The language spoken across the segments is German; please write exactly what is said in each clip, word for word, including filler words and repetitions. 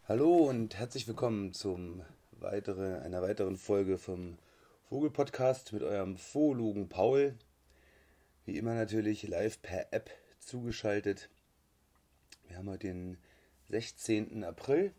Hallo und herzlich willkommen zum weitere, einer weiteren Folge vom Vogelpodcast mit eurem Voglugen Paul. Wie immer natürlich live per App zugeschaltet. Wir haben heute den sechzehnten April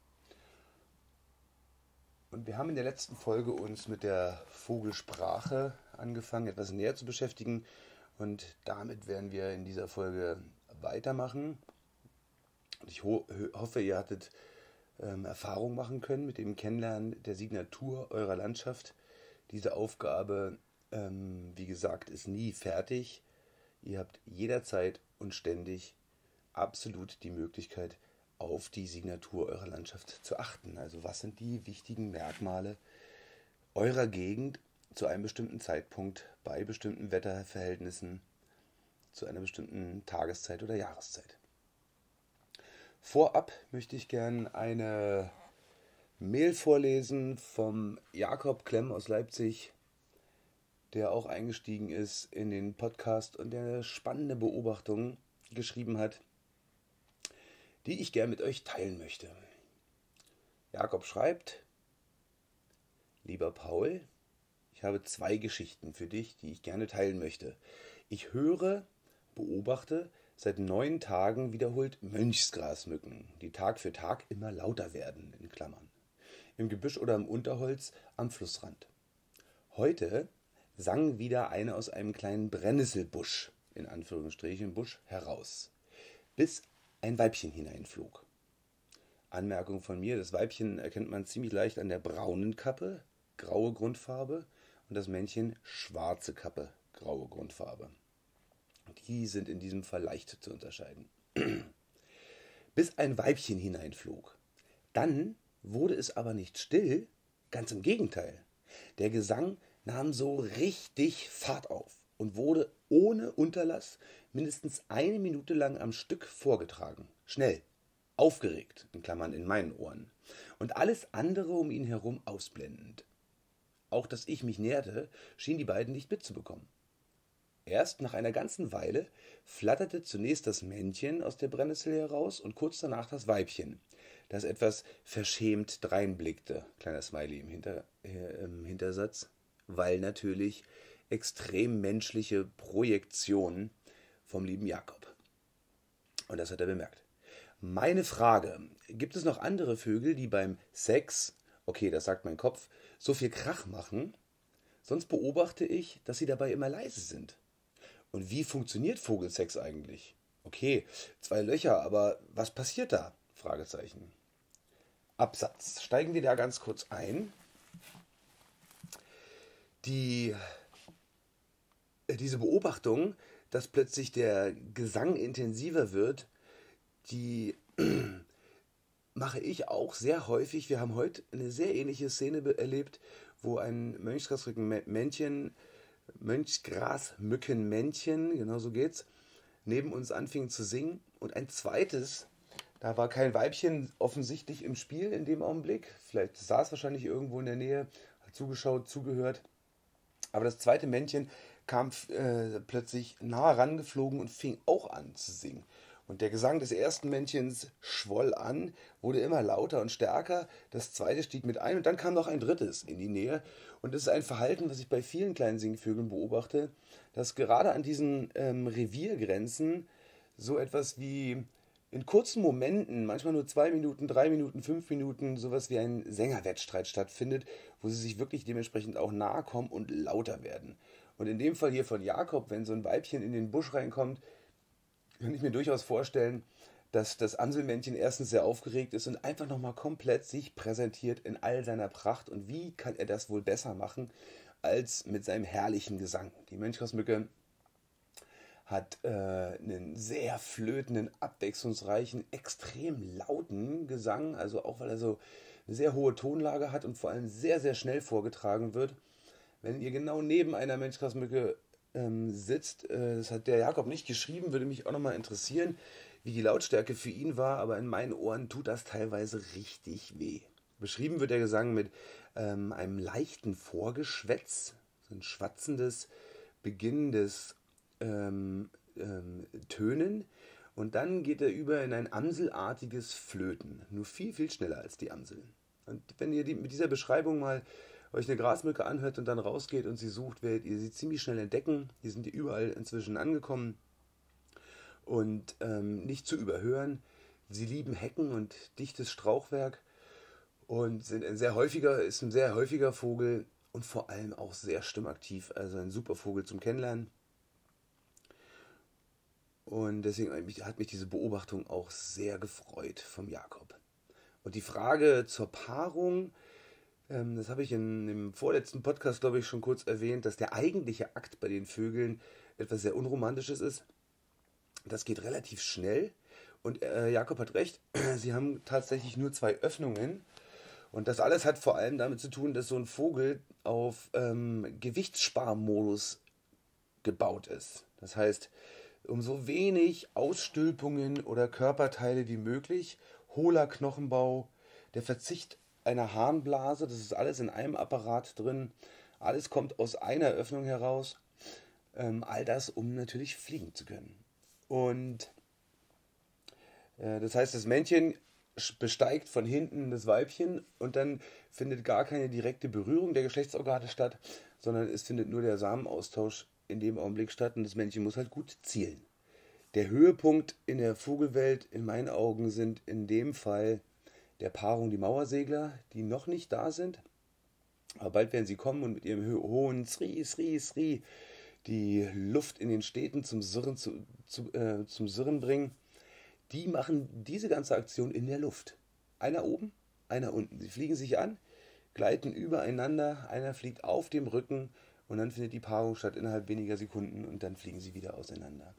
und wir haben in der letzten Folge uns mit der Vogelsprache angefangen, etwas näher zu beschäftigen, und damit werden wir in dieser Folge weitermachen. Und ich ho hoffe, ihr hattet ähm, Erfahrung machen können mit dem Kennenlernen der Signatur eurer Landschaft. Diese Aufgabe, ähm, wie gesagt, ist nie fertig. Ihr habt jederzeit und ständig absolut die Möglichkeit, auf die Signatur eurer Landschaft zu achten. Also was sind die wichtigen Merkmale eurer Gegend zu einem bestimmten Zeitpunkt, bei bestimmten Wetterverhältnissen, zu einer bestimmten Tageszeit oder Jahreszeit. Vorab möchte ich gerne eine Mail vorlesen vom Jakob Klemm aus Leipzig, der auch eingestiegen ist in den Podcast und der eine spannende Beobachtung geschrieben hat, die ich gerne mit euch teilen möchte. Jakob schreibt: Lieber Paul, ich habe zwei Geschichten für dich, die ich gerne teilen möchte. Ich höre, beobachte seit neun Tagen wiederholt Mönchsgrasmücken, die Tag für Tag immer lauter werden, in Klammern, im Gebüsch oder im Unterholz am Flussrand. Heute sang wieder eine aus einem kleinen Brennnesselbusch, in Anführungsstrichen Busch, heraus, bis ein Weibchen hineinflog. Anmerkung von mir: Das Weibchen erkennt man ziemlich leicht an der braunen Kappe, graue Grundfarbe, und das Männchen schwarze Kappe, graue Grundfarbe. Die sind in diesem Fall leicht zu unterscheiden. Bis ein Weibchen hineinflog. Dann wurde es aber nicht still, ganz im Gegenteil. Der Gesang nahm so richtig Fahrt auf und wurde ohne Unterlass mindestens eine Minute lang am Stück vorgetragen. Schnell, aufgeregt, in Klammern in meinen Ohren, und alles andere um ihn herum ausblendend. Auch dass ich mich näherte, schien die beiden nicht mitzubekommen. Erst nach einer ganzen Weile flatterte zunächst das Männchen aus der Brennnessel heraus und kurz danach das Weibchen, das etwas verschämt dreinblickte, kleiner Smiley im, Hinter, äh, im Hintersatz, weil natürlich extrem menschliche Projektion vom lieben Jakob. Und das hat er bemerkt. Meine Frage: Gibt es noch andere Vögel, die beim Sex, okay, das sagt mein Kopf, so viel Krach machen? Sonst beobachte ich, dass sie dabei immer leise sind. Und wie funktioniert Vogelsex eigentlich? Okay, zwei Löcher, aber was passiert da? Fragezeichen. Absatz. Steigen wir da ganz kurz ein. Die, äh, diese Beobachtung, dass plötzlich der Gesang intensiver wird, die mache ich auch sehr häufig. Wir haben heute eine sehr ähnliche Szene be- erlebt, wo ein Mönchsgrasmückenmännchen, Mönchsgrasmückenmännchen, genau so geht's, neben uns anfing zu singen, und ein zweites, da war kein Weibchen offensichtlich im Spiel in dem Augenblick, vielleicht saß wahrscheinlich irgendwo in der Nähe, hat zugeschaut, zugehört, aber das zweite Männchen kam äh, plötzlich nah rangeflogen und fing auch an zu singen. Und der Gesang des ersten Männchens schwoll an, wurde immer lauter und stärker. Das zweite stieg mit ein und dann kam noch ein drittes in die Nähe. Und das ist ein Verhalten, was ich bei vielen kleinen Singvögeln beobachte, dass gerade an diesen ähm, Reviergrenzen so etwas wie in kurzen Momenten, manchmal nur zwei Minuten, drei Minuten, fünf Minuten, sowas wie ein Sängerwettstreit stattfindet, wo sie sich wirklich dementsprechend auch nahe kommen und lauter werden. Und in dem Fall hier von Jakob, wenn so ein Weibchen in den Busch reinkommt, kann ich mir durchaus vorstellen, dass das Amselmännchen erstens sehr aufgeregt ist und einfach nochmal komplett sich präsentiert in all seiner Pracht. Und wie kann er das wohl besser machen als mit seinem herrlichen Gesang? Die Mönchsgrasmücke hat äh, einen sehr flötenden, abwechslungsreichen, extrem lauten Gesang, also auch weil er so eine sehr hohe Tonlage hat und vor allem sehr, sehr schnell vorgetragen wird. Wenn ihr genau neben einer Mönchsgrasmücke ähm, sitzt, äh, das hat der Jakob nicht geschrieben, würde mich auch nochmal interessieren, wie die Lautstärke für ihn war, aber in meinen Ohren tut das teilweise richtig weh. Beschrieben wird der Gesang mit ähm, einem leichten Vorgeschwätz, so ein schwatzendes, beginnendes ähm, ähm, Tönen, Und dann geht er über in ein amselartiges Flöten. Nur viel, viel schneller als die Amseln. Und wenn ihr die, mit dieser Beschreibung mal euch eine Grasmücke anhört und dann rausgeht und sie sucht, werdet ihr sie ziemlich schnell entdecken. Die sind überall inzwischen angekommen und ähm, nicht zu überhören. Sie lieben Hecken und dichtes Strauchwerk und sind ein sehr häufiger, ist ein sehr häufiger Vogel und vor allem auch sehr stimmaktiv. Also ein super Vogel zum Kennenlernen. Und deswegen hat mich diese Beobachtung auch sehr gefreut vom Jakob. Und die Frage zur Paarung, ähm, das habe ich in dem vorletzten Podcast, glaube ich, schon kurz erwähnt, dass der eigentliche Akt bei den Vögeln etwas sehr Unromantisches ist. Das geht relativ schnell. Und äh, Jakob hat recht, sie haben tatsächlich nur zwei Öffnungen. Und das alles hat vor allem damit zu tun, dass so ein Vogel auf ähm, Gewichtssparmodus gebaut ist. Das heißt, um so wenig Ausstülpungen oder Körperteile wie möglich, hohler Knochenbau, der Verzicht einer Harnblase, das ist alles in einem Apparat drin, alles kommt aus einer Öffnung heraus, ähm, all das, um natürlich fliegen zu können. Und äh, das heißt, das Männchen besteigt von hinten das Weibchen und dann findet gar keine direkte Berührung der Geschlechtsorgane statt, sondern es findet nur der Samenaustausch in dem Augenblick statt und das Männchen muss halt gut zielen. Der Höhepunkt in der Vogelwelt in meinen Augen sind in dem Fall der Paarung die Mauersegler, die noch nicht da sind, aber bald werden sie kommen und mit ihrem hohen Sri, Sri, Sri die Luft in den Städten zum Surren, zu, zu, äh, zum Surren bringen. Die machen diese ganze Aktion in der Luft. Einer oben, einer unten. Sie fliegen sich an, gleiten übereinander, einer fliegt auf dem Rücken und dann findet die Paarung statt innerhalb weniger Sekunden und dann fliegen sie wieder auseinander.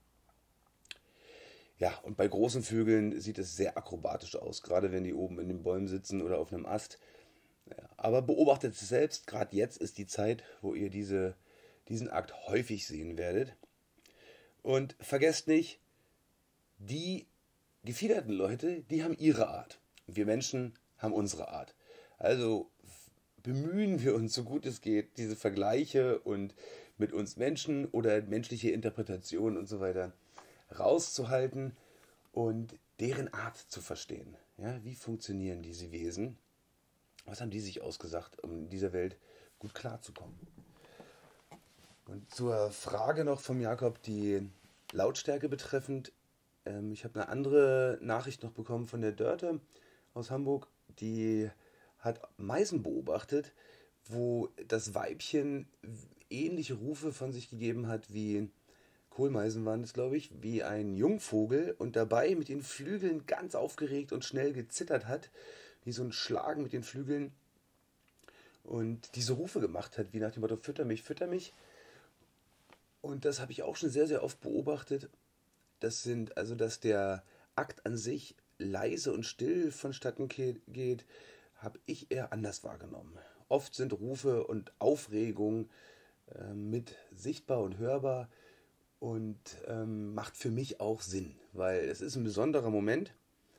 Ja, und bei großen Vögeln sieht es sehr akrobatisch aus, gerade wenn die oben in den Bäumen sitzen oder auf einem Ast. Ja, aber beobachtet es selbst, gerade jetzt ist die Zeit, wo ihr diese, diesen Akt häufig sehen werdet. Und vergesst nicht, die gefiederten Leute, die haben ihre Art. Wir Menschen haben unsere Art. Also bemühen wir uns, so gut es geht, diese Vergleiche und mit uns Menschen oder menschliche Interpretationen und so weiter rauszuhalten und deren Art zu verstehen. Ja, wie funktionieren diese Wesen? Was haben die sich ausgesagt, um in dieser Welt gut klarzukommen? Und zur Frage noch vom Jakob, die Lautstärke betreffend. Ähm, ich habe eine andere Nachricht noch bekommen von der Dörte aus Hamburg, die hat Meisen beobachtet, wo das Weibchen ähnliche Rufe von sich gegeben hat wie Kohlmeisen waren es, glaube ich, wie ein Jungvogel und dabei mit den Flügeln ganz aufgeregt und schnell gezittert hat, wie so ein Schlagen mit den Flügeln und diese Rufe gemacht hat, wie nach dem Motto, fütter mich, fütter mich. Und das habe ich auch schon sehr, sehr oft beobachtet. Das sind, also dass der Akt an sich leise und still vonstatten geht, habe ich eher anders wahrgenommen. Oft sind Rufe und Aufregung äh, mit sichtbar und hörbar und ähm, macht für mich auch Sinn, weil es ist ein besonderer Moment.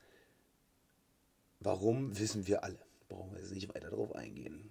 Warum, wissen wir alle. Brauchen wir jetzt nicht weiter darauf eingehen.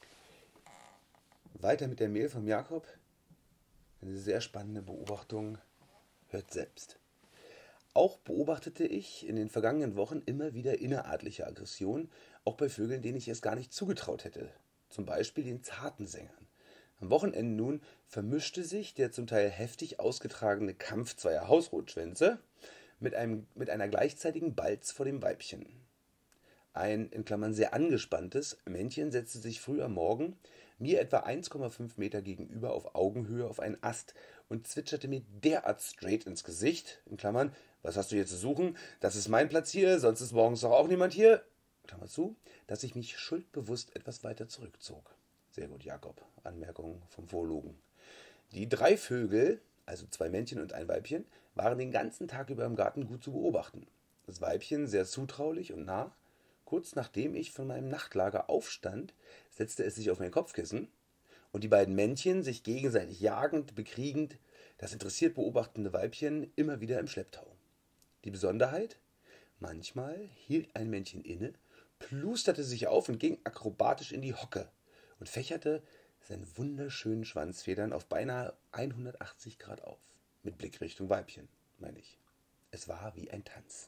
Weiter mit der Mail vom Jakob. Eine sehr spannende Beobachtung. Hört selbst. Auch beobachtete ich in den vergangenen Wochen immer wieder innerartliche Aggression, auch bei Vögeln, denen ich es gar nicht zugetraut hätte. Zum Beispiel den Zartensängern. Am Wochenende nun vermischte sich der zum Teil heftig ausgetragene Kampf zweier Hausrotschwänze mit, einem, mit einer gleichzeitigen Balz vor dem Weibchen. Ein, in Klammern sehr angespanntes Männchen setzte sich früh am Morgen mir etwa eins Komma fünf Meter gegenüber auf Augenhöhe auf einen Ast und zwitscherte mir derart straight ins Gesicht, in Klammern, was hast du hier zu suchen? Das ist mein Platz hier, sonst ist morgens doch auch niemand hier, Klammer zu, dass ich mich schuldbewusst etwas weiter zurückzog. Sehr gut, Jakob. Anmerkung vom Vorlogen. Die drei Vögel, also zwei Männchen und ein Weibchen, waren den ganzen Tag über im Garten gut zu beobachten. Das Weibchen sehr zutraulich und nah. Kurz nachdem ich von meinem Nachtlager aufstand, setzte es sich auf mein Kopfkissen und die beiden Männchen, sich gegenseitig jagend, bekriegend, das interessiert beobachtende Weibchen immer wieder im Schlepptau. Die Besonderheit? Manchmal hielt ein Männchen inne, plusterte sich auf und ging akrobatisch in die Hocke und fächerte seine wunderschönen Schwanzfedern auf beinahe hundertachtzig Grad auf. Mit Blick Richtung Weibchen, meine ich. Es war wie ein Tanz.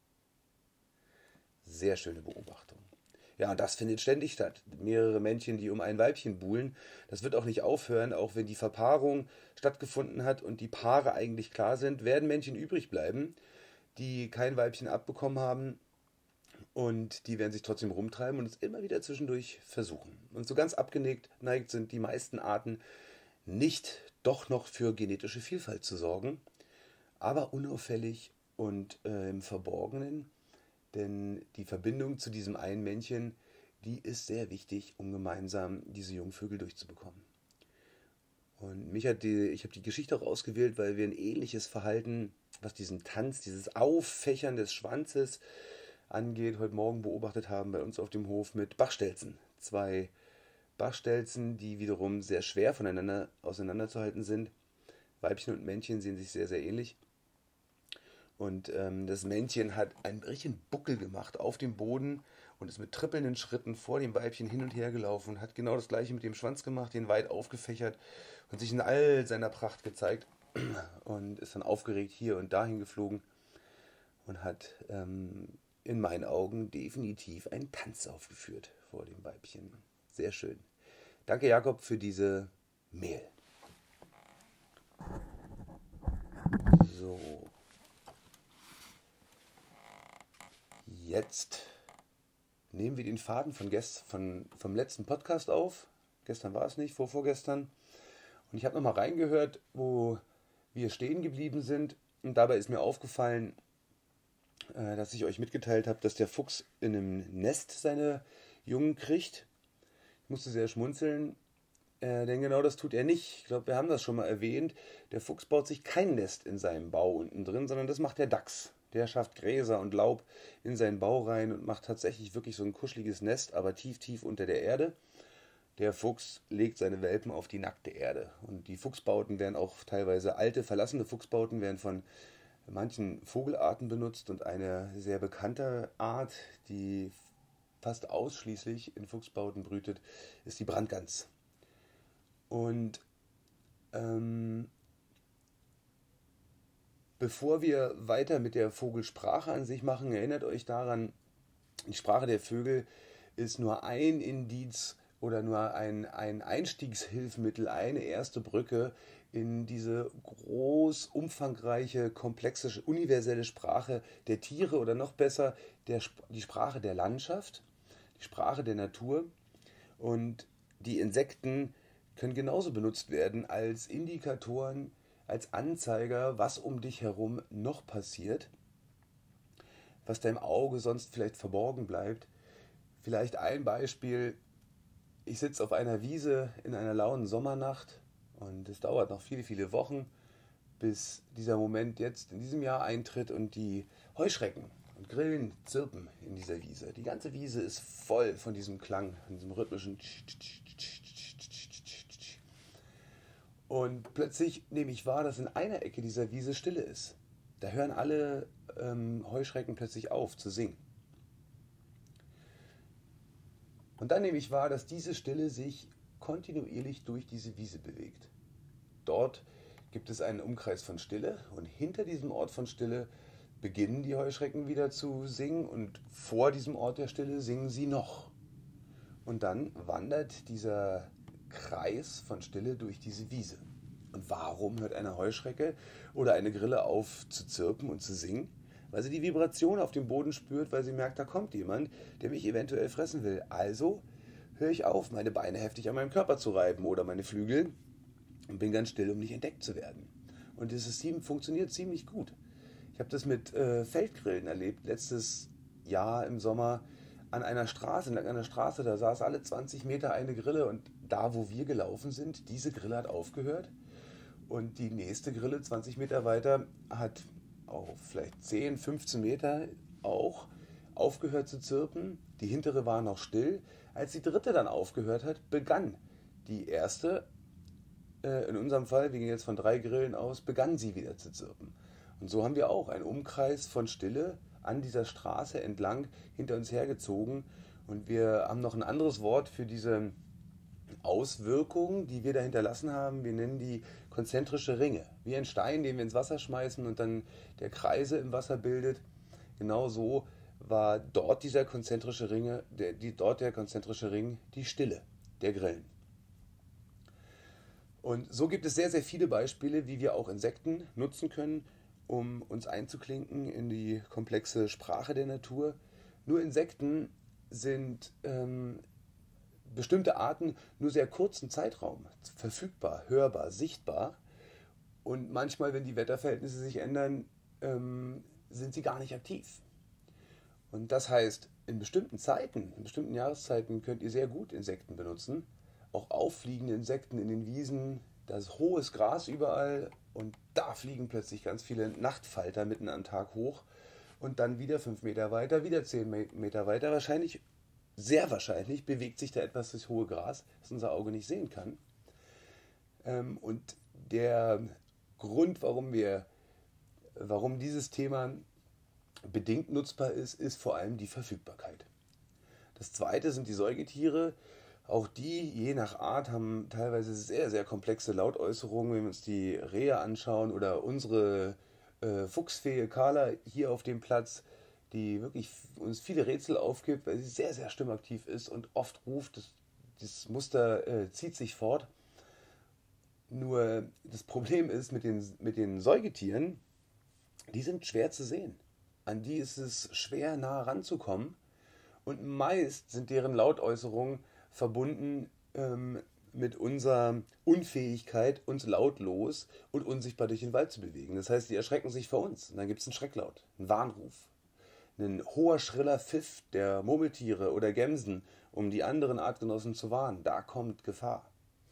Sehr schöne Beobachtung. Ja, und das findet ständig statt. Mehrere Männchen, die um ein Weibchen buhlen. Das wird auch nicht aufhören, auch wenn die Verpaarung stattgefunden hat und die Paare eigentlich klar sind, werden Männchen übrig bleiben, die kein Weibchen abbekommen haben. Und die werden sich trotzdem rumtreiben und es immer wieder zwischendurch versuchen. Und so ganz abgeneigt neigt sind die meisten Arten nicht doch noch für genetische Vielfalt zu sorgen, aber unauffällig und äh, im Verborgenen. Denn die Verbindung zu diesem einen Männchen, die ist sehr wichtig, um gemeinsam diese Jungvögel durchzubekommen. Und mich hat die, ich habe die Geschichte auch ausgewählt, weil wir ein ähnliches Verhalten, was diesen Tanz, dieses Auffächern des Schwanzes angeht, heute Morgen beobachtet haben bei uns auf dem Hof mit Bachstelzen. Zwei Bachstelzen, die wiederum sehr schwer voneinander auseinanderzuhalten sind. Weibchen und Männchen sehen sich sehr, sehr ähnlich. Und ähm, das Männchen hat einen richtigen Buckel gemacht auf dem Boden und ist mit trippelnden Schritten vor dem Weibchen hin und her gelaufen und hat genau das gleiche mit dem Schwanz gemacht, den weit aufgefächert und sich in all seiner Pracht gezeigt und ist dann aufgeregt hier und dahin geflogen und hat ähm, in meinen Augen definitiv einen Tanz aufgeführt vor dem Weibchen. Sehr schön. Danke, Jakob, für diese Mail. So. Jetzt nehmen wir den Faden von gest, von, vom letzten Podcast auf. Gestern war es nicht, vor vorgestern. Und ich habe nochmal reingehört, wo wir stehen geblieben sind. Und dabei ist mir aufgefallen, äh, dass ich euch mitgeteilt habe, dass der Fuchs in einem Nest seine Jungen kriegt. Ich musste sehr schmunzeln, äh, denn genau das tut er nicht. Ich glaube, wir haben das schon mal erwähnt. Der Fuchs baut sich kein Nest in seinem Bau unten drin, sondern das macht der Dachs. Der schafft Gräser und Laub in seinen Bau rein und macht tatsächlich wirklich so ein kuscheliges Nest, aber tief, tief unter der Erde. Der Fuchs legt seine Welpen auf die nackte Erde. Und die Fuchsbauten werden auch teilweise alte, verlassene Fuchsbauten werden von manchen Vogelarten benutzt. Und eine sehr bekannte Art, die fast ausschließlich in Fuchsbauten brütet, ist die Brandgans. Und ähm, Bevor wir weiter mit der Vogelsprache an sich machen, erinnert euch daran, die Sprache der Vögel ist nur ein Indiz oder nur ein, ein Einstiegshilfsmittel, eine erste Brücke in diese groß, umfangreiche, komplexe, universelle Sprache der Tiere oder noch besser der, die Sprache der Landschaft, die Sprache der Natur. Und die Insekten können genauso benutzt werden als Indikatoren, als Anzeiger, was um dich herum noch passiert, was deinem Auge sonst vielleicht verborgen bleibt. Vielleicht ein Beispiel, ich sitze auf einer Wiese in einer lauen Sommernacht und es dauert noch viele, viele Wochen, bis dieser Moment jetzt in diesem Jahr eintritt und die Heuschrecken und Grillen zirpen in dieser Wiese. Die ganze Wiese ist voll von diesem Klang, von diesem rhythmischen. Und plötzlich nehme ich wahr, dass in einer Ecke dieser Wiese Stille ist. Da hören alle ähm, Heuschrecken plötzlich auf zu singen. Und dann nehme ich wahr, dass diese Stille sich kontinuierlich durch diese Wiese bewegt. Dort gibt es einen Umkreis von Stille und hinter diesem Ort von Stille beginnen die Heuschrecken wieder zu singen und vor diesem Ort der Stille singen sie noch. Und dann wandert dieser Kreis von Stille durch diese Wiese. Und warum hört eine Heuschrecke oder eine Grille auf zu zirpen und zu singen? Weil sie die Vibration auf dem Boden spürt, weil sie merkt, da kommt jemand, der mich eventuell fressen will. Also höre ich auf, meine Beine heftig an meinem Körper zu reiben oder meine Flügel und bin ganz still, um nicht entdeckt zu werden. Und dieses System funktioniert ziemlich gut. Ich habe das mit äh, Feldgrillen erlebt, letztes Jahr im Sommer an einer Straße, an einer Straße, da saß alle zwanzig Meter eine Grille und da, wo wir gelaufen sind, diese Grille hat aufgehört und die nächste Grille zwanzig Meter weiter hat auf vielleicht zehn, fünfzehn Meter auch aufgehört zu zirpen. Die hintere war noch still. Als die dritte dann aufgehört hat, begann die erste, äh, in unserem Fall, wir gehen jetzt von drei Grillen aus, begann sie wieder zu zirpen. Und so haben wir auch einen Umkreis von Stille an dieser Straße entlang hinter uns hergezogen. Und wir haben noch ein anderes Wort für diese Auswirkungen, die wir da hinterlassen haben. Wir nennen die konzentrische Ringe, wie ein Stein, den wir ins Wasser schmeißen und dann der Kreise im Wasser bildet. Genau so war dort dieser konzentrische Ringe, der, die, dort der konzentrische Ring die Stille der Grillen. Und so gibt es sehr, sehr viele Beispiele, wie wir auch Insekten nutzen können, um uns einzuklinken in die komplexe Sprache der Natur. Nur Insekten sind ähm, bestimmte Arten nur sehr kurzen Zeitraum verfügbar, hörbar, sichtbar. Und manchmal, wenn die Wetterverhältnisse sich ändern, ähm, sind sie gar nicht aktiv. Und das heißt, in bestimmten Zeiten, in bestimmten Jahreszeiten könnt ihr sehr gut Insekten benutzen. Auch auffliegende Insekten in den Wiesen, da ist hohes Gras überall und da fliegen plötzlich ganz viele Nachtfalter mitten am Tag hoch und dann wieder fünf Meter weiter, wieder zehn Meter weiter. Wahrscheinlich, sehr wahrscheinlich, bewegt sich da etwas durchs hohe Gras, das unser Auge nicht sehen kann. Und der Grund, warum wir, warum dieses Thema bedingt nutzbar ist, ist vor allem die Verfügbarkeit. Das zweite sind die Säugetiere. Auch die, je nach Art, haben teilweise sehr, sehr komplexe Lautäußerungen. Wenn wir uns die Rehe anschauen oder unsere äh, Fuchsfee Carla hier auf dem Platz, die wirklich uns viele Rätsel aufgibt, weil sie sehr, sehr stimmaktiv ist und oft ruft. Das, das Muster äh, zieht sich fort. Nur das Problem ist mit den, mit den Säugetieren, die sind schwer zu sehen. An die ist es schwer, nah ranzukommen. Und meist sind deren Lautäußerungen verbunden ähm, mit unserer Unfähigkeit, uns lautlos und unsichtbar durch den Wald zu bewegen. Das heißt, die erschrecken sich vor uns. Und dann gibt es einen Schrecklaut, einen Warnruf, ein hoher, schriller Pfiff der Murmeltiere oder Gämsen, um die anderen Artgenossen zu warnen. Da kommt Gefahr.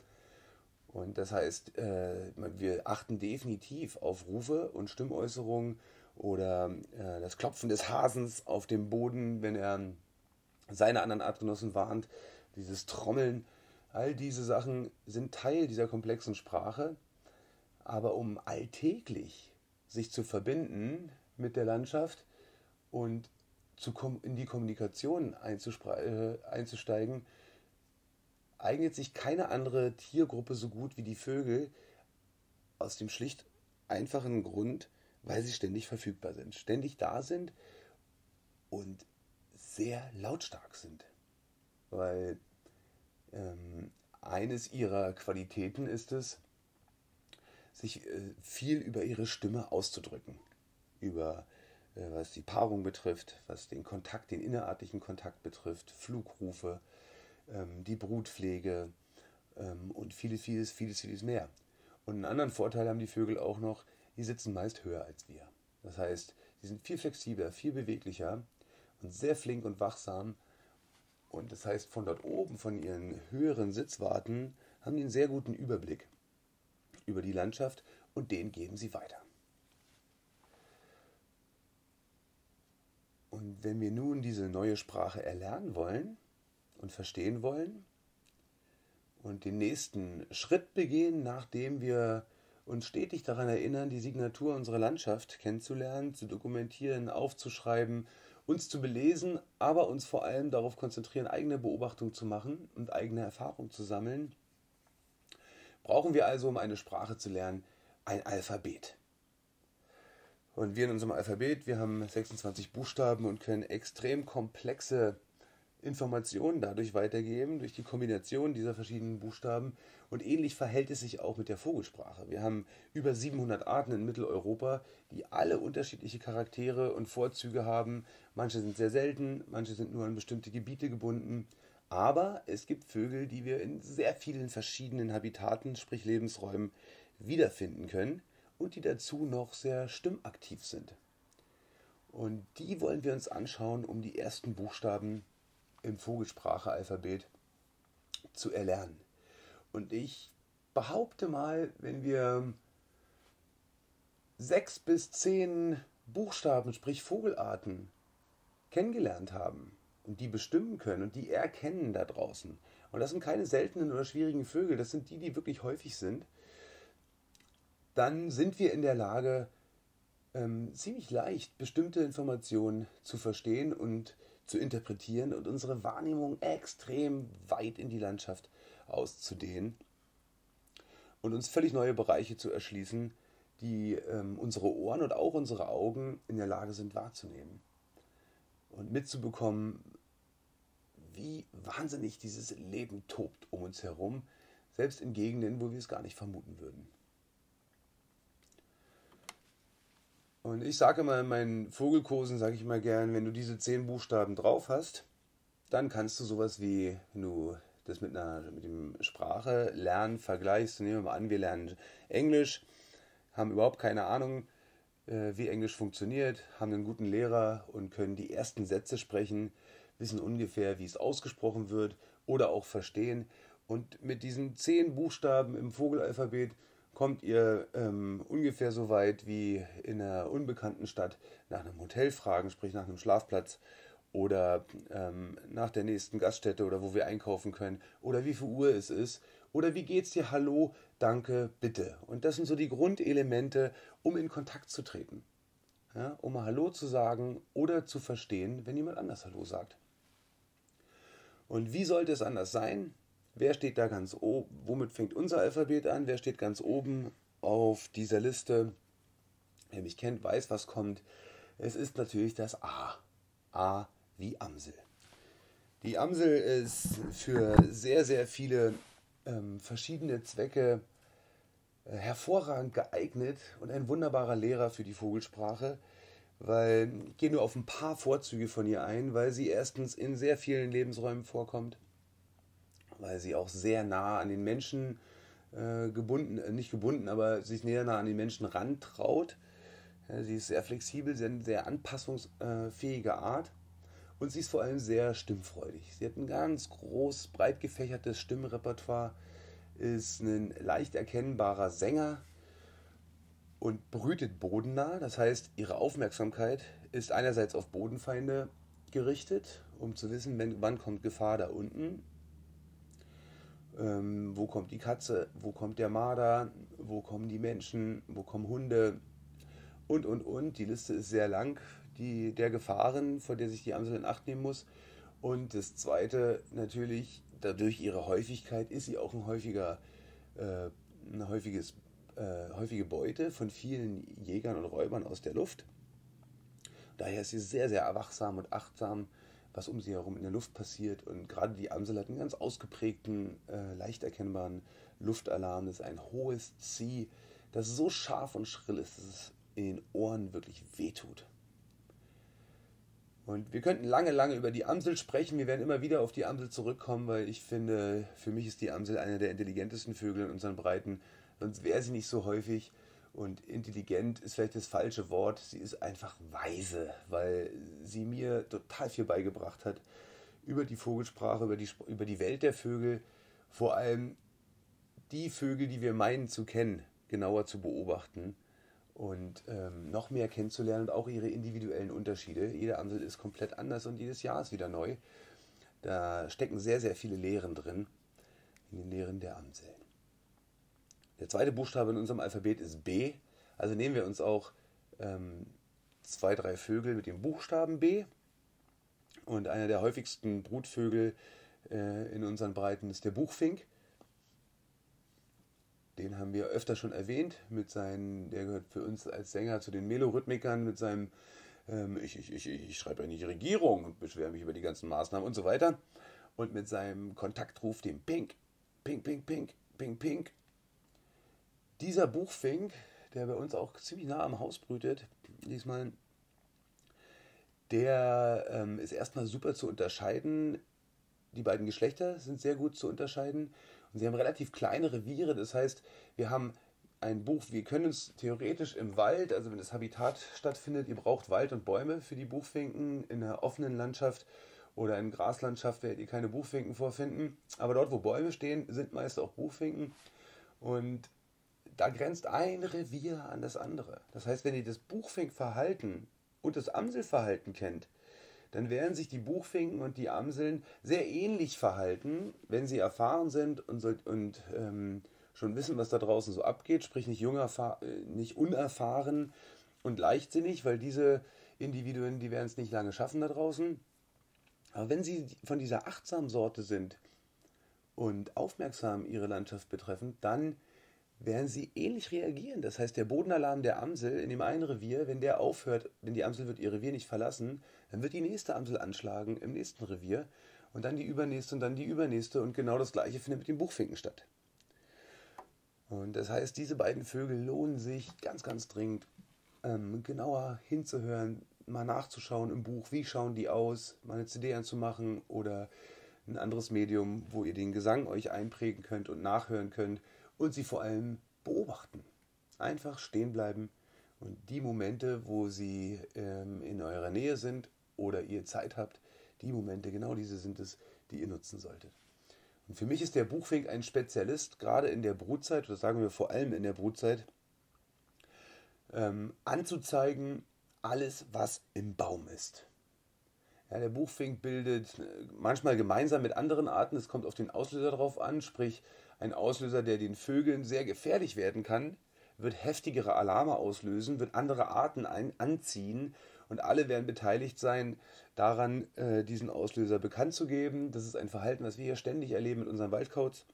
Und das heißt, äh, wir achten definitiv auf Rufe und Stimmäußerungen oder äh, das Klopfen des Hasens auf dem Boden, wenn er seine anderen Artgenossen warnt. Dieses Trommeln, all diese Sachen sind Teil dieser komplexen Sprache. Aber um alltäglich sich zu verbinden mit der Landschaft und zu in die Kommunikation äh, einzusteigen, eignet sich keine andere Tiergruppe so gut wie die Vögel, aus dem schlicht einfachen Grund, weil sie ständig verfügbar sind, ständig da sind und sehr lautstark sind. Weil ähm, eines ihrer Qualitäten ist es, sich äh, viel über ihre Stimme auszudrücken. Über äh, was die Paarung betrifft, was den Kontakt, den innerartlichen Kontakt betrifft, Flugrufe, ähm, die Brutpflege ähm, und vieles, vieles, vieles, vieles mehr. Und einen anderen Vorteil haben die Vögel auch noch, die sitzen meist höher als wir. Das heißt, sie sind viel flexibler, viel beweglicher und sehr flink und wachsam. Und das heißt, von dort oben, von ihren höheren Sitzwarten, haben die einen sehr guten Überblick über die Landschaft und den geben sie weiter. Und wenn wir nun diese neue Sprache erlernen wollen und verstehen wollen und den nächsten Schritt begehen, nachdem wir uns stetig daran erinnern, die Signatur unserer Landschaft kennenzulernen, zu dokumentieren, aufzuschreiben, uns zu belesen, aber uns vor allem darauf konzentrieren, eigene Beobachtung zu machen und eigene Erfahrung zu sammeln, brauchen wir also, um eine Sprache zu lernen, ein Alphabet. Und wir in unserem Alphabet, wir haben sechsundzwanzig Buchstaben und können extrem komplexe Informationen dadurch weitergeben, durch die Kombination dieser verschiedenen Buchstaben. Und ähnlich verhält es sich auch mit der Vogelsprache. Wir haben über siebenhundert Arten in Mitteleuropa, die alle unterschiedliche Charaktere und Vorzüge haben. Manche sind sehr selten, manche sind nur an bestimmte Gebiete gebunden. Aber es gibt Vögel, die wir in sehr vielen verschiedenen Habitaten, sprich Lebensräumen, wiederfinden können und die dazu noch sehr stimmaktiv sind. Und die wollen wir uns anschauen, um die ersten Buchstaben im Vogelsprache-Alphabet zu erlernen. Und ich behaupte mal, wenn wir sechs bis zehn Buchstaben, sprich Vogelarten, kennengelernt haben und die bestimmen können und die erkennen da draußen, und das sind keine seltenen oder schwierigen Vögel, das sind die, die wirklich häufig sind, dann sind wir in der Lage, ähm, ziemlich leicht bestimmte Informationen zu verstehen und zu interpretieren und unsere Wahrnehmung extrem weit in die Landschaft auszudehnen. und uns völlig neue Bereiche zu erschließen, die ähm, unsere Ohren und auch unsere Augen in der Lage sind wahrzunehmen und mitzubekommen, wie wahnsinnig dieses Leben tobt um uns herum, selbst in Gegenden, wo wir es gar nicht vermuten würden. Und ich sage immer in meinen Vogelkursen, sage ich immer gern, wenn du diese zehn Buchstaben drauf hast, dann kannst du sowas wie, wenn du das mit, einer, mit dem Sprache lernen vergleichst, nehmen wir mal an, wir lernen Englisch, haben überhaupt keine Ahnung, äh, wie Englisch funktioniert, haben einen guten Lehrer und können die ersten Sätze sprechen, wissen ungefähr, wie es ausgesprochen wird oder auch verstehen. Und mit diesen zehn Buchstaben im Vogelalphabet kommt ihr ähm, ungefähr so weit wie in einer unbekannten Stadt nach einem Hotel fragen, sprich nach einem Schlafplatz oder ähm, nach der nächsten Gaststätte oder wo wir einkaufen können oder wie viel Uhr es ist oder wie geht's dir, hallo, danke, bitte. Und das sind so die Grundelemente, um in Kontakt zu treten. Ja, um mal Hallo zu sagen oder zu verstehen, wenn jemand anders Hallo sagt. Und wie sollte es anders sein? Wer steht da ganz oben? Womit fängt unser Alphabet an? Wer steht ganz oben auf dieser Liste? Wer mich kennt, weiß, was kommt. Es ist natürlich das A. A wie Amsel. Die Amsel ist für sehr, sehr viele ähm, verschiedene Zwecke äh, hervorragend geeignet und ein wunderbarer Lehrer für die Vogelsprache, weil ich gehe nur auf ein paar Vorzüge von ihr ein, weil sie erstens in sehr vielen Lebensräumen vorkommt, weil sie auch sehr nah an den Menschen äh, gebunden, äh, nicht gebunden, aber sich sehr nah an den Menschen rantraut. Ja, sie ist sehr flexibel, sie hat eine sehr anpassungsfähige Art und sie ist vor allem sehr stimmfreudig. Sie hat ein ganz groß, breit gefächertes Stimmrepertoire, ist ein leicht erkennbarer Sänger und brütet bodennah. Das heißt, ihre Aufmerksamkeit ist einerseits auf Bodenfeinde gerichtet, um zu wissen, wenn, wann kommt Gefahr da unten. Ähm, wo kommt die Katze, wo kommt der Marder, wo kommen die Menschen, wo kommen Hunde und, und, und. Die Liste ist sehr lang, die, der Gefahren, vor der sich die Amsel in Acht nehmen muss. Und das Zweite, natürlich, dadurch ihre Häufigkeit ist sie auch ein häufiger, äh, ein häufiges, äh, häufige Beute von vielen Jägern und Räubern aus der Luft. Daher ist sie sehr, sehr wachsam und achtsam, was um sie herum in der Luft passiert. Und gerade die Amsel hat einen ganz ausgeprägten, äh, leicht erkennbaren Luftalarm. Das ist ein hohes Zieh, das so scharf und schrill ist, dass es in den Ohren wirklich wehtut. Und wir könnten lange, lange über die Amsel sprechen. Wir werden immer wieder auf die Amsel zurückkommen, weil ich finde, für mich ist die Amsel einer der intelligentesten Vögel in unseren Breiten. Sonst wäre sie nicht so häufig. Und intelligent ist vielleicht das falsche Wort. Sie ist einfach weise, weil sie mir total viel beigebracht hat über die Vogelsprache, über die, über die Welt der Vögel. Vor allem die Vögel, die wir meinen zu kennen, genauer zu beobachten und ähm, noch mehr kennenzulernen und auch ihre individuellen Unterschiede. Jede Amsel ist komplett anders und jedes Jahr ist wieder neu. Da stecken sehr, sehr viele Lehren drin, in den Lehren der Amsel. Der zweite Buchstabe in unserem Alphabet ist B. Also nehmen wir uns auch ähm, zwei, drei Vögel mit dem Buchstaben B. Und einer der häufigsten Brutvögel äh, in unseren Breiten ist der Buchfink. Den haben wir öfter schon erwähnt. Mit seinen, der gehört für uns als Sänger zu den Melorhythmikern mit seinem ähm, ich, ich, ich, ich schreibe ja nicht Regierung und beschwere mich über die ganzen Maßnahmen und so weiter. Und mit seinem Kontaktruf, dem Pink, Pink, Pink, Pink, Pink, Pink. Dieser Buchfink, der bei uns auch ziemlich nah am Haus brütet, diesmal, der ähm, ist erstmal super zu unterscheiden. Die beiden Geschlechter sind sehr gut zu unterscheiden und sie haben relativ kleine Reviere. Das heißt, wir haben ein Buch, wir können uns theoretisch im Wald, also wenn das Habitat stattfindet, ihr braucht Wald und Bäume für die Buchfinken, in einer offenen Landschaft oder in Graslandschaft werdet ihr keine Buchfinken vorfinden. Aber dort, wo Bäume stehen, sind meist auch Buchfinken und da grenzt ein Revier an das andere. Das heißt, wenn ihr das Buchfinkverhalten und das Amselverhalten kennt, dann werden sich die Buchfinken und die Amseln sehr ähnlich verhalten, wenn sie erfahren sind und, so, und ähm, schon wissen, was da draußen so abgeht, sprich nicht, jung, nicht unerfahren und leichtsinnig, weil diese Individuen, die werden es nicht lange schaffen da draußen. Aber wenn sie von dieser achtsamen Sorte sind und aufmerksam ihre Landschaft betreffen, dann werden sie ähnlich reagieren. Das heißt, der Bodenalarm der Amsel in dem einen Revier, wenn der aufhört, wenn die Amsel wird ihr Revier nicht verlassen, dann wird die nächste Amsel anschlagen im nächsten Revier und dann die übernächste und dann die übernächste und genau das gleiche findet mit den Buchfinken statt. Und das heißt, diese beiden Vögel lohnen sich ganz, ganz dringend, ähm, genauer hinzuhören, mal nachzuschauen im Buch, wie schauen die aus, mal eine C D anzumachen oder ein anderes Medium, wo ihr den Gesang euch einprägen könnt und nachhören könnt und sie vor allem beobachten. Einfach stehen bleiben und die Momente, wo sie ähm, in eurer Nähe sind oder ihr Zeit habt, die Momente, genau diese sind es, die ihr nutzen solltet. Und für mich ist der Buchfink ein Spezialist, gerade in der Brutzeit, oder sagen wir vor allem in der Brutzeit, ähm, anzuzeigen, alles, was im Baum ist. Ja, der Buchfink bildet manchmal gemeinsam mit anderen Arten, es kommt auf den Auslöser drauf an, sprich ein Auslöser, der den Vögeln sehr gefährlich werden kann, wird heftigere Alarme auslösen, wird andere Arten ein, anziehen und alle werden beteiligt sein, daran äh, diesen Auslöser bekannt zu geben. Das ist ein Verhalten, was wir hier ständig erleben mit unseren Waldkauz.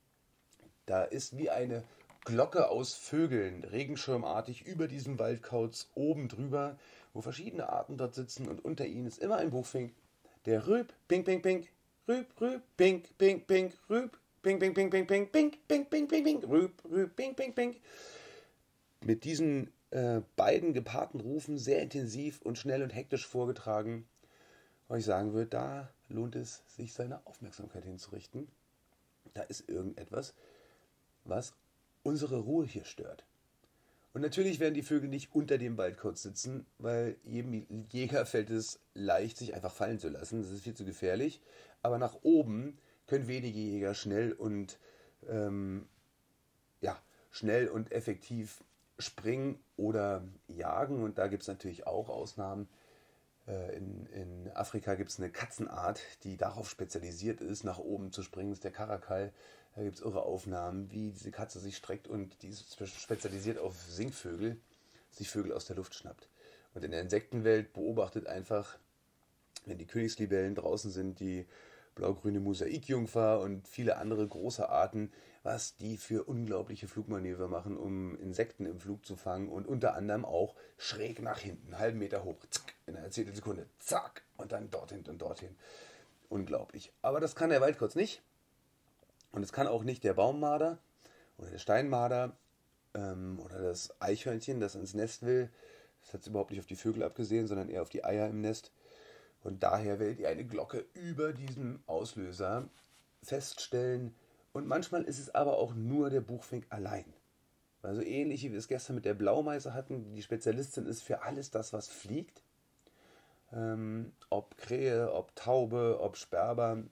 Da ist wie eine Glocke aus Vögeln, regenschirmartig über diesem Waldkauz oben drüber, wo verschiedene Arten dort sitzen und unter ihnen ist immer ein Buchfink, der rüb, pink, pink, pink, rüb, rüb, pink, pink, pink, rüb, pink, pink, pink, pink, pink, pink, pink, pink, pink, pink, rüb, rüb, pink, pink, pink. Mit diesen äh, beiden gepaarten Rufen sehr intensiv und schnell und hektisch vorgetragen, euch sagen würde, da lohnt es, sich seine Aufmerksamkeit hinzurichten. Da ist irgendetwas, was unsere Ruhe hier stört. Und natürlich werden die Vögel nicht unter dem Waldkauz sitzen, weil jedem Jäger fällt es leicht, sich einfach fallen zu lassen. Das ist viel zu gefährlich. Aber nach oben können wenige Jäger schnell und ähm, ja, schnell und effektiv springen oder jagen. Und da gibt es natürlich auch Ausnahmen. Äh, in, in Afrika gibt es eine Katzenart, die darauf spezialisiert ist, nach oben zu springen. Das ist der Karakal. Da gibt es irre Aufnahmen, wie diese Katze sich streckt und die ist spezialisiert auf Singvögel, sich Vögel aus der Luft schnappt. Und in der Insektenwelt beobachtet einfach, wenn die Königslibellen draußen sind, die blaugrüne Mosaikjungfer und viele andere große Arten, was die für unglaubliche Flugmanöver machen, um Insekten im Flug zu fangen und unter anderem auch schräg nach hinten, einen halben Meter hoch, zack, in einer Zehntelsekunde, zack, und dann dorthin und dorthin. Unglaublich. Aber das kann der Waldkauz nicht. Und es kann auch nicht der Baummarder oder der Steinmarder ähm, oder das Eichhörnchen, das ins Nest will. Das hat es überhaupt nicht auf die Vögel abgesehen, sondern eher auf die Eier im Nest. Und daher werdet ihr eine Glocke über diesem Auslöser feststellen. Und manchmal ist es aber auch nur der Buchfink allein. Also ähnlich wie wir es gestern mit der Blaumeise hatten, die Spezialistin ist für alles das, was fliegt. Ähm, ob Krähe, ob Taube, ob Sperber,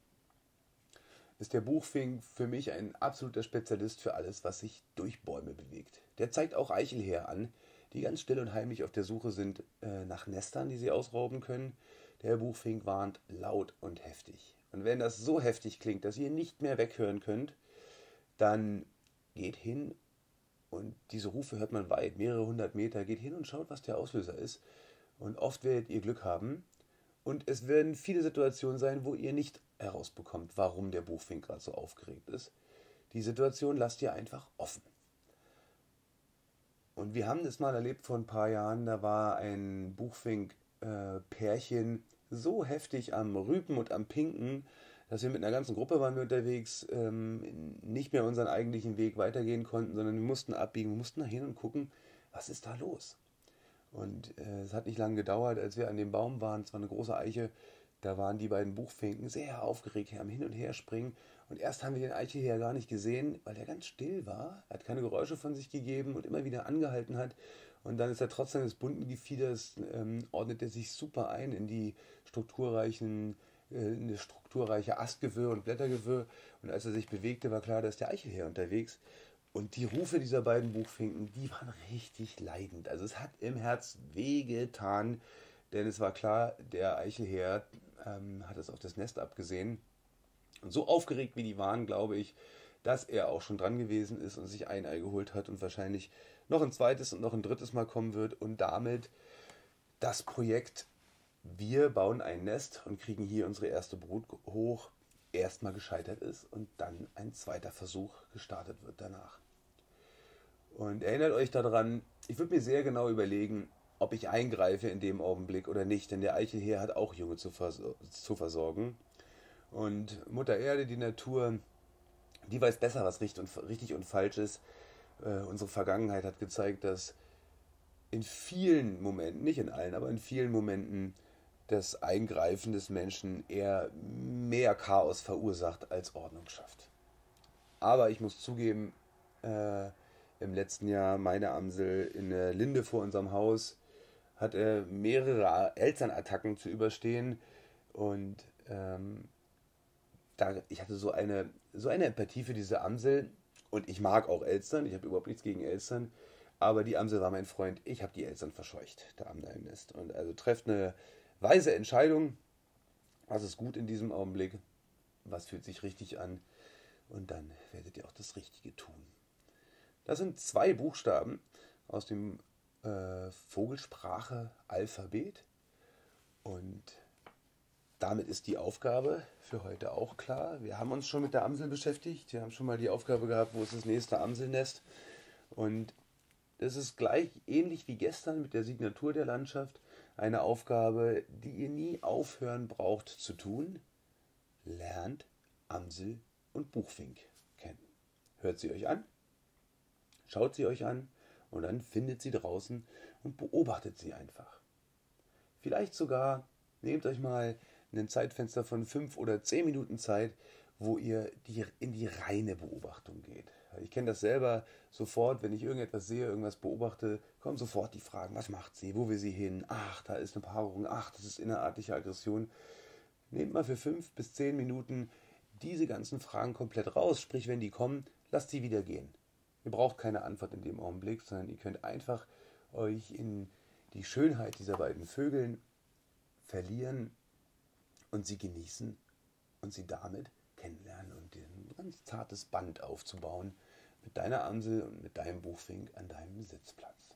ist der Buchfink für mich ein absoluter Spezialist für alles, was sich durch Bäume bewegt. Der zeigt auch Eichelhäher an, die ganz still und heimlich auf der Suche sind äh, nach Nestern, die sie ausrauben können. Der Buchfink warnt laut und heftig. Und wenn das so heftig klingt, dass ihr nicht mehr weghören könnt, dann geht hin und diese Rufe hört man weit, mehrere hundert Meter, geht hin und schaut, was der Auslöser ist. Und oft werdet ihr Glück haben. Und es werden viele Situationen sein, wo ihr nicht herausbekommt, warum der Buchfink gerade so aufgeregt ist. Die Situation lasst ihr einfach offen. Und wir haben das mal erlebt vor ein paar Jahren, da war ein Buchfink-Pärchen äh, so heftig am Rüpen und am Pinken, dass wir mit einer ganzen Gruppe waren wir unterwegs, ähm, nicht mehr unseren eigentlichen Weg weitergehen konnten, sondern wir mussten abbiegen, wir mussten da hin und gucken, was ist da los? Und äh, es hat nicht lange gedauert, als wir an dem Baum waren, es war eine große Eiche, da waren die beiden Buchfinken sehr aufgeregt, am Hin- und Herspringen. Und erst haben wir den Eichelhäher gar nicht gesehen, weil der ganz still war, er hat keine Geräusche von sich gegeben und immer wieder angehalten hat. Und dann ist er trotz seines bunten Gefieders, ähm, ordnet er sich super ein in die strukturreichen, äh, in das strukturreiche Astgewirr und Blättergewirr. Und als er sich bewegte, war klar, da ist der Eichelhäher unterwegs. Und die Rufe dieser beiden Buchfinken, die waren richtig leidend. Also es hat im Herz wehgetan, denn es war klar, der Eichelhäher ähm, hat es auf das Nest abgesehen. Und so aufgeregt wie die waren, glaube ich, dass er auch schon dran gewesen ist und sich ein Ei geholt hat und wahrscheinlich noch ein zweites und noch ein drittes Mal kommen wird und damit das Projekt wir bauen ein Nest und kriegen hier unsere erste Brut hoch erstmal gescheitert ist und dann ein zweiter Versuch gestartet wird danach. Und erinnert euch daran, ich würde mir sehr genau überlegen, ob ich eingreife in dem Augenblick oder nicht, denn der Eichelherr hat auch Junge zu, vers zu versorgen. Und Mutter Erde, die Natur, die weiß besser, was richtig und, richtig und falsch ist. Äh, unsere Vergangenheit hat gezeigt, dass in vielen Momenten, nicht in allen, aber in vielen Momenten das Eingreifen des Menschen eher mehr Chaos verursacht als Ordnung schafft. Aber ich muss zugeben, äh, im letzten Jahr meine Amsel in der Linde vor unserem Haus hat er mehrere Elsternattacken zu überstehen und ähm, da, ich hatte so eine, so eine Empathie für diese Amsel und ich mag auch Elstern, ich habe überhaupt nichts gegen Elstern, aber die Amsel war mein Freund, ich habe die Elstern verscheucht, da am Nest. Und also trefft eine weise Entscheidung, was ist gut in diesem Augenblick, was fühlt sich richtig an und dann werdet ihr auch das Richtige tun. Das sind zwei Buchstaben aus dem äh, Vogelsprache-Alphabet und damit ist die Aufgabe für heute auch klar. Wir haben uns schon mit der Amsel beschäftigt. Wir haben schon mal die Aufgabe gehabt, wo ist das nächste Amselnest. Und das ist gleich ähnlich wie gestern mit der Signatur der Landschaft. Eine Aufgabe, die ihr nie aufhören braucht zu tun. Lernt Amsel und Buchfink kennen. Hört sie euch an, schaut sie euch an und dann findet sie draußen und beobachtet sie einfach. Vielleicht sogar nehmt euch mal ein Zeitfenster von fünf oder zehn Minuten Zeit, wo ihr die, in die reine Beobachtung geht. Ich kenne das selber sofort, wenn ich irgendetwas sehe, irgendwas beobachte, kommen sofort die Fragen, was macht sie, wo will sie hin, ach, da ist eine Paarung, ach, das ist innerartige Aggression. Nehmt mal für fünf bis zehn Minuten diese ganzen Fragen komplett raus, sprich, wenn die kommen, lasst sie wieder gehen. Ihr braucht keine Antwort in dem Augenblick, sondern ihr könnt einfach euch in die Schönheit dieser beiden Vögel verlieren und sie genießen und sie damit kennenlernen und ein ganz zartes Band aufzubauen mit deiner Amsel und mit deinem Buchfink an deinem Sitzplatz.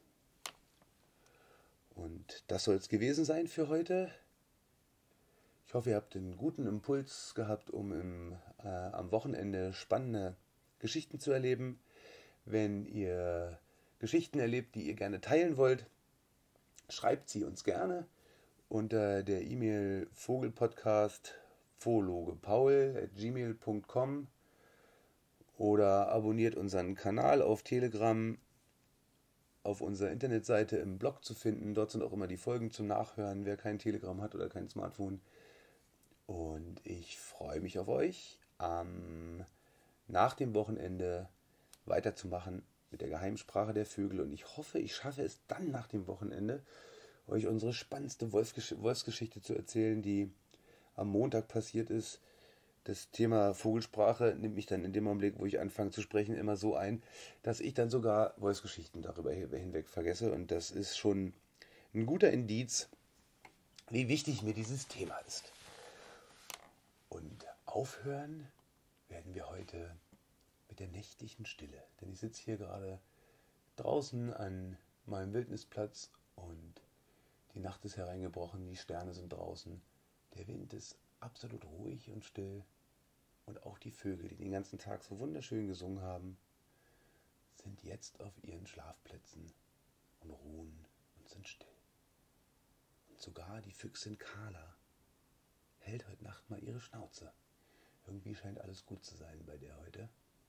Und das soll es gewesen sein für heute. Ich hoffe, ihr habt einen guten Impuls gehabt, um im, äh, am Wochenende spannende Geschichten zu erleben. Wenn ihr Geschichten erlebt, die ihr gerne teilen wollt, schreibt sie uns gerne unter der E-Mail vogelpodcast phologepaul at gmail punkt com oder abonniert unseren Kanal auf Telegram, auf unserer Internetseite im Blog zu finden. Dort sind auch immer die Folgen zum Nachhören, wer kein Telegram hat oder kein Smartphone. Und ich freue mich auf euch, ähm, nach dem Wochenende weiterzumachen mit der Geheimsprache der Vögel. Und ich hoffe, ich schaffe es dann nach dem Wochenende, euch unsere spannendste Wolfsgesch- Wolfsgeschichte zu erzählen, die am Montag passiert ist. Das Thema Vogelsprache nimmt mich dann in dem Augenblick, wo ich anfange zu sprechen, immer so ein, dass ich dann sogar Wolfsgeschichten darüber hinweg vergesse. Und das ist schon ein guter Indiz, wie wichtig mir dieses Thema ist. Und aufhören werden wir heute mit der nächtlichen Stille. Denn ich sitze hier gerade draußen an meinem Wildnisplatz und die Nacht ist hereingebrochen, die Sterne sind draußen, der Wind ist absolut ruhig und still und auch die Vögel, die den ganzen Tag so wunderschön gesungen haben, sind jetzt auf ihren Schlafplätzen und ruhen und sind still. Und sogar die Füchsin Carla hält heute Nacht mal ihre Schnauze. Irgendwie scheint alles gut zu sein bei der heute.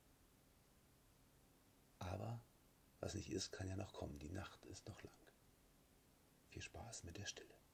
Aber was nicht ist, kann ja noch kommen. Die Nacht ist noch lang. Viel Spaß mit der Stille.